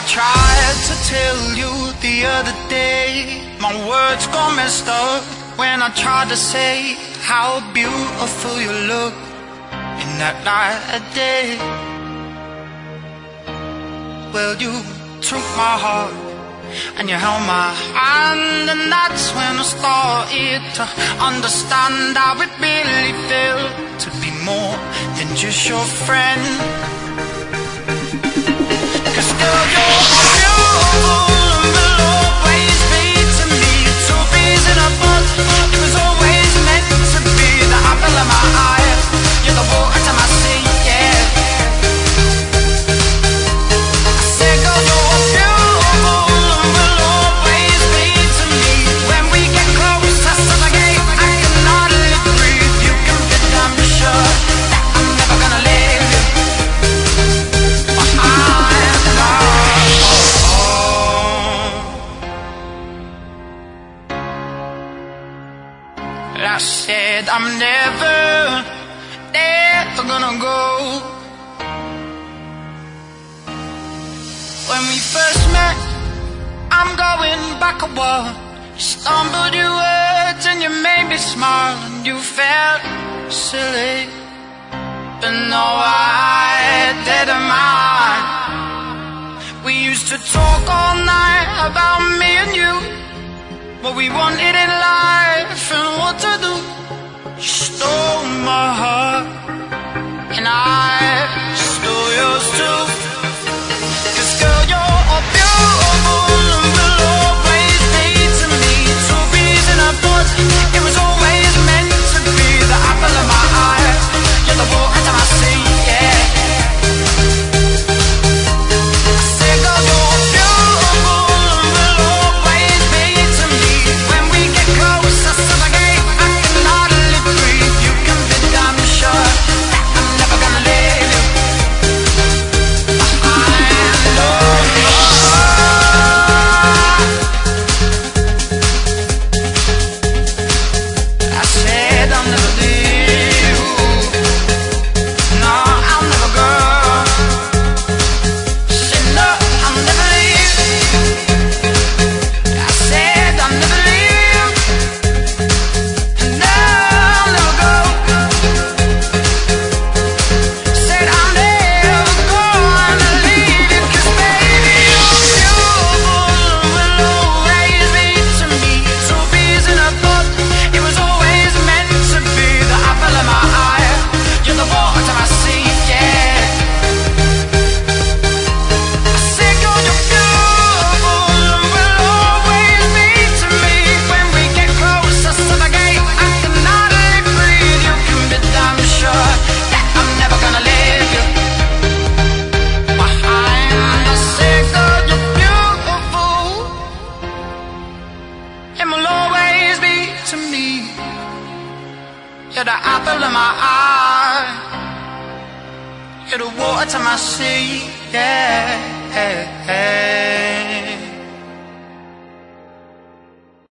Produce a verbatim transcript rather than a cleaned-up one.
tried to tell you the other day, my words got messed up when I tried to say how beautiful you look in that light of day. Well, you took my heart and you held my hand, and that's when I started to understand how it really felt to be more than just your friend. 'Cause girl, you're beautiful and will always be to me. Two bees in a pod, it was always meant to be. The apple of my eye, you're the water to my sea, yeah. I said, girl, you're beautiful and will always be to me. When we get close, I suffocate, I can hardly breathe. You can be damn sure that I'm never gonna leave you. I said I'm never, never gonna go. When we first met, I'm going back a while. You stumbled your words and you made me smile, and you felt silly, but no, I didn't mind. We used to talk all night about me and you, what we wanted in life and what to do. You stole my heart and I stole yours too. 'Cause girl, you're beautiful and will always be to me. Two bees in a pod, it was always meant to be. The apple of my eye, you're the water to my sea, yeah. I said, girl, you're beautiful and will always be to me. When we get close, I suffocate, I can hardly breathe. You can be damn sure that I'm never gonna leave you. I know I said I'll never leave you. No, I'll never go. Said no, I'll never leave. I said I'll never leave. No, I'll never go. Said I'll never gonna leave you. 'Cause baby, you're beautiful and will always be to me. Two bees in a pod, it was always meant to be. The apple of my eye, you're the water to my sea, yeah. I said, girl, you're beautiful and will always be to me. When we get close, I suffocate, I can hardly breathe. You can be damn sure that I'm never gonna leave you behind. I said, girl, you're beautiful and will always be to me. You're the apple of my eye, you're the water to my sea, yeah.